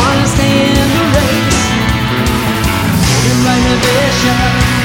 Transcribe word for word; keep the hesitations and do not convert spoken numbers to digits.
wanna stay in the race. Hold it right ambition.